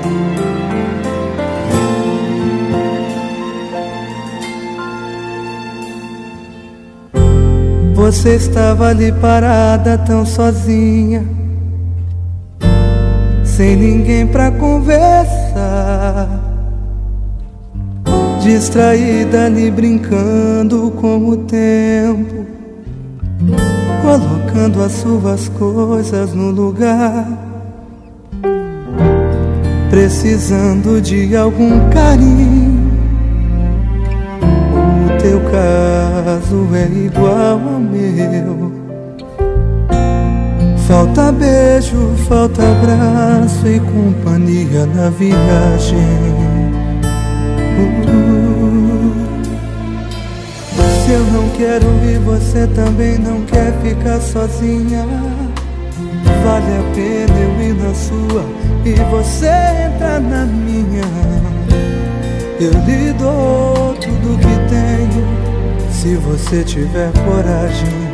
Você estava ali parada tão sozinha, sem ninguém pra conversar, distraída ali brincando com o tempo, colocando as suas coisas no lugar, precisando de algum carinho. O teu caso é igual ao meu. Falta beijo, falta abraço e companhia na viagem. Se eu não quero e você também não quer ficar sozinha, vale a pena eu ir na sua e você entrar na minha. Eu lhe dou tudo que tenho, se você tiver coragem.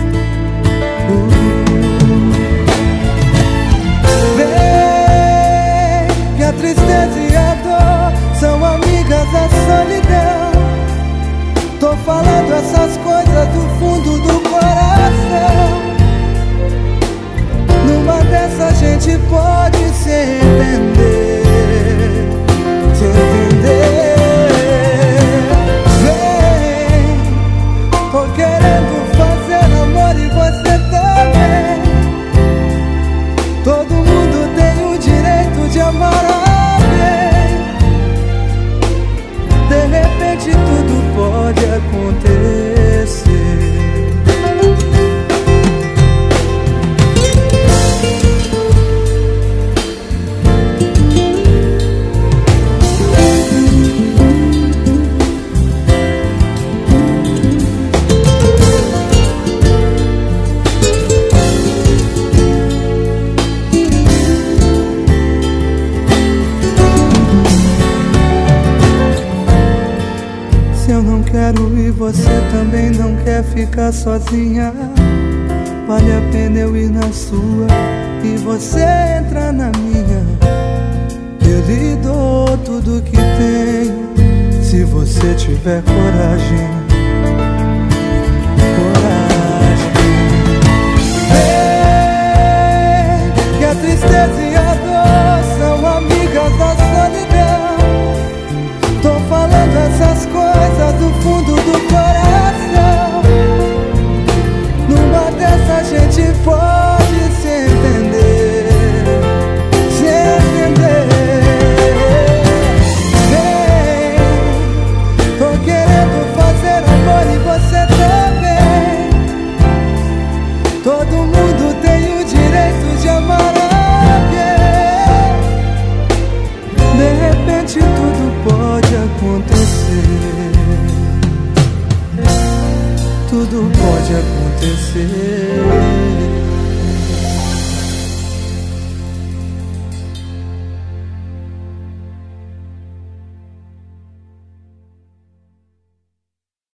Vem, que a tristeza e a dor são amigas da solidão. Tô falando essas coisas do fundo do coração. Numa dessa a gente pode se entender, se entender. Vem, tô querendo fazer amor e você também. Todo mundo tem o direito de amar alguém. De repente tudo pode acontecer. E você também não quer ficar sozinha, vale a pena eu ir na sua e você entrar na minha. Eu lhe dou tudo que tenho, se você tiver coragem. Coragem. Vem, que a tristeza e a dor são amigas da solidão. Tô falando essas coisas do fundo do coração. Numa dessa a gente pode se entender, se entender. Vem, tô querendo fazer amor e você também. Todo mundo tem o direito de amar alguém. De repente tudo pode acontecer. Tudo pode acontecer.